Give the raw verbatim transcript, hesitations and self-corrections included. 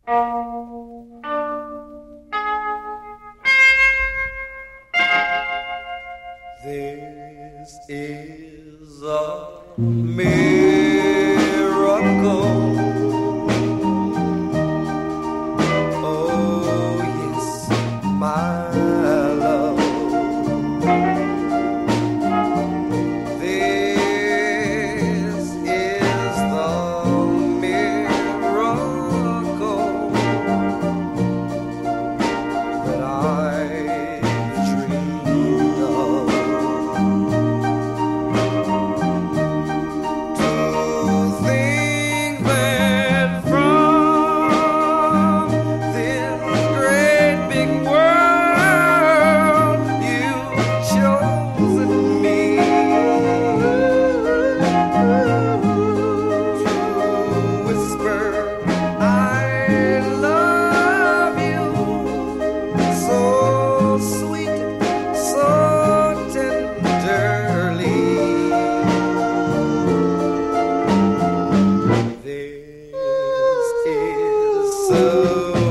This is a miracle. Oh, yes, my love. This is the miracle that I dreamed of. To think that from this great big world you've chosen me to whisper I love you so sweet, so tenderly. This is so